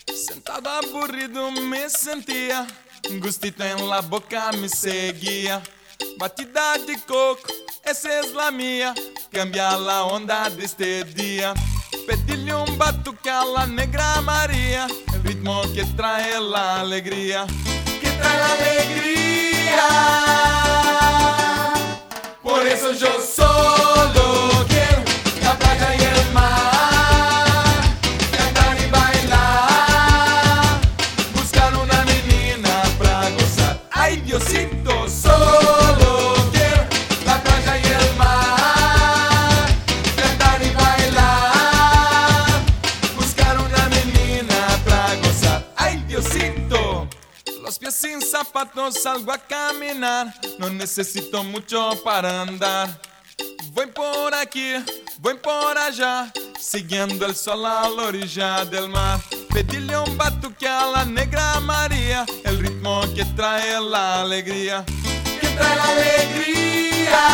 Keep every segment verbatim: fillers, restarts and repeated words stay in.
Sentado aburrido me sentía, un gustito en la boca me seguía. Batida de coco, esa es la mía, cambia la onda de este día. Pedirle un batuque a la negra María, el ritmo que trae la alegría, que trae la alegría. Por eso yo solo quiero la playa y el mar, cantar y bailar, buscar una menina pra gozar. Ay, Diosito, solo quiero la playa y el mar, cantar y bailar, buscar una menina pra gozar. Ay, Diosito, los pies sin zapatos salgo a caminar, no necesito mucho para andar. Voy por aquí, voy por allá, siguiendo el sol a la orilla del mar. Pedirle un batuque a la negra María, el ritmo que trae la alegría, que trae la alegría.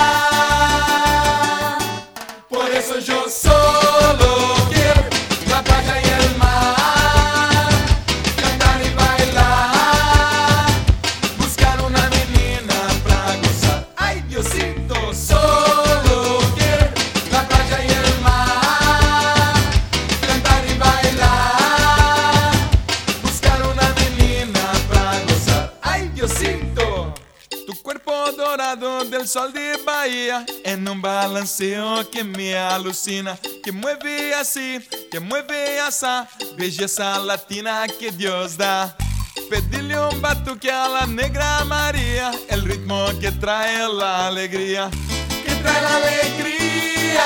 Por eso yo solo quiero la playa y el mar, cantar y bailar, buscar una menina pra gozar. Ay, Diosito, solo quiero la playa y el mar, cantar y bailar, buscar una menina pra gozar. Ay, Diosito, tu cuerpo dorado del sol de Bahía, en un balanceo que me alucina, que mueve así, que mueve esa belleza latina que Dios da. Pedirle un batuque a la negra María, el ritmo que trae la alegría, que trae la alegría.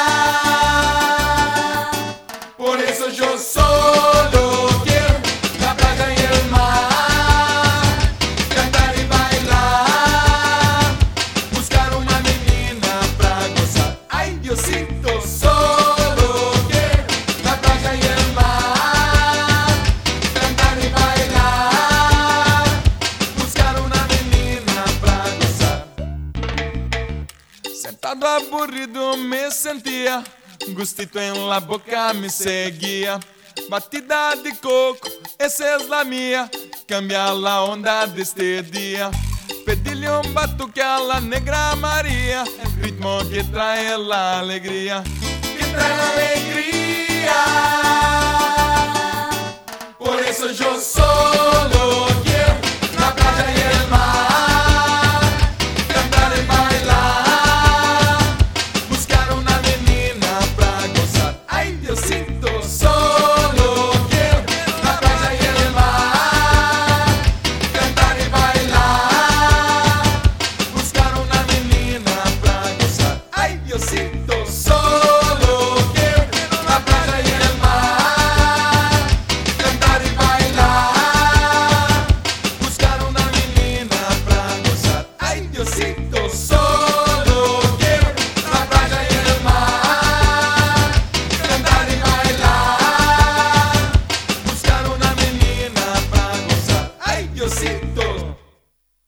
Por eso yo solo quiero la playa y el mar, cantar y bailar, buscar una menina pra gozar. Ay, Diosito, solo quiero la playa y el mar, cantar y bailar, buscar una menina pra gozar. Sentado aburrido me sentía, un gustito en la boca me seguía. Batida de coco, esa es la mía, cambia la onda de este día. Pedirle un batuque a la negra María, el ritmo que trae la alegría, que trae la alegría.